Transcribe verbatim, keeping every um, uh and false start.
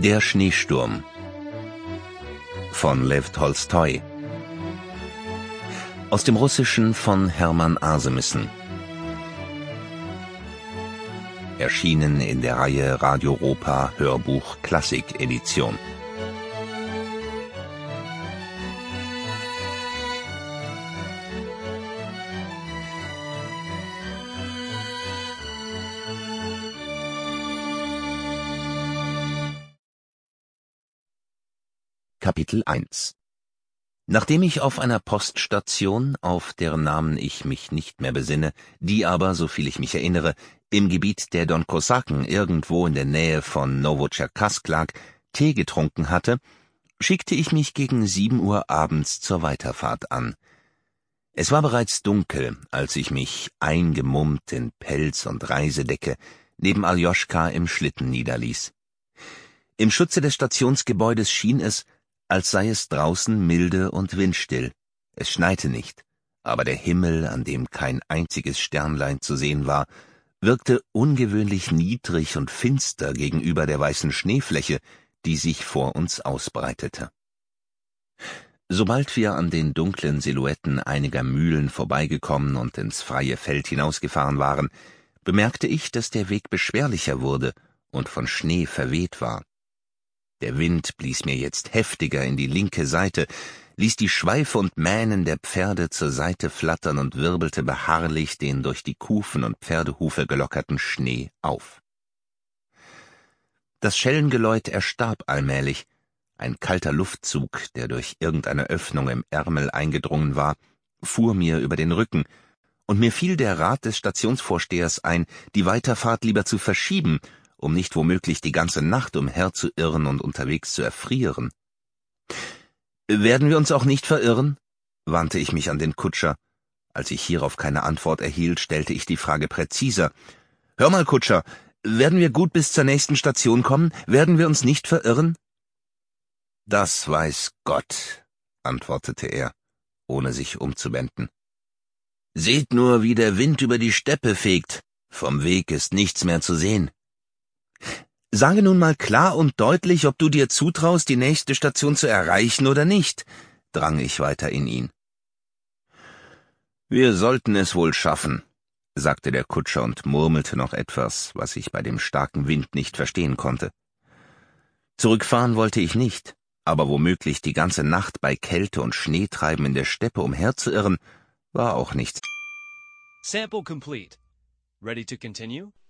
Der Schneesturm von Lew Tolstoi. Aus dem Russischen von Hermann Asemissen. Erschienen in der Reihe Radio Europa Hörbuch Klassik Edition. Kapitel eins. Nachdem ich auf einer Poststation, auf deren Namen ich mich nicht mehr besinne, die aber, soviel ich mich erinnere, im Gebiet der Don Kosaken irgendwo in der Nähe von Nowotscherkassk lag, Tee getrunken hatte, schickte ich mich gegen sieben Uhr abends zur Weiterfahrt an. Es war bereits dunkel, als ich mich, eingemummt in Pelz und Reisedecke, neben Aljoschka im Schlitten niederließ. Im Schutze des Stationsgebäudes schien es, als sei es draußen milde und windstill. Es schneite nicht, aber der Himmel, an dem kein einziges Sternlein zu sehen war, wirkte ungewöhnlich niedrig und finster gegenüber der weißen Schneefläche, die sich vor uns ausbreitete. Sobald wir an den dunklen Silhouetten einiger Mühlen vorbeigekommen und ins freie Feld hinausgefahren waren, bemerkte ich, dass der Weg beschwerlicher wurde und von Schnee verweht war. Der Wind blies mir jetzt heftiger in die linke Seite, ließ die Schweife und Mähnen der Pferde zur Seite flattern und wirbelte beharrlich den durch die Kufen und Pferdehufe gelockerten Schnee auf. Das Schellengeläut erstarb allmählich. Ein kalter Luftzug, der durch irgendeine Öffnung im Ärmel eingedrungen war, fuhr mir über den Rücken, und mir fiel der Rat des Stationsvorstehers ein, die Weiterfahrt lieber zu verschieben, um nicht womöglich die ganze Nacht umherzuirren und unterwegs zu erfrieren. »Werden wir uns auch nicht verirren?« wandte ich mich an den Kutscher. Als ich hierauf keine Antwort erhielt, stellte ich die Frage präziser. »Hör mal, Kutscher, werden wir gut bis zur nächsten Station kommen? Werden wir uns nicht verirren?« »Das weiß Gott«, antwortete er, ohne sich umzuwenden. »Seht nur, wie der Wind über die Steppe fegt. Vom Weg ist nichts mehr zu sehen.« »Sage nun mal klar und deutlich, ob du dir zutraust, die nächste Station zu erreichen oder nicht«, drang ich weiter in ihn. »Wir sollten es wohl schaffen«, sagte der Kutscher und murmelte noch etwas, was ich bei dem starken Wind nicht verstehen konnte. Zurückfahren wollte ich nicht, aber womöglich die ganze Nacht bei Kälte und Schneetreiben in der Steppe umherzuirren, war auch nichts. Sample complete. Ready to continue?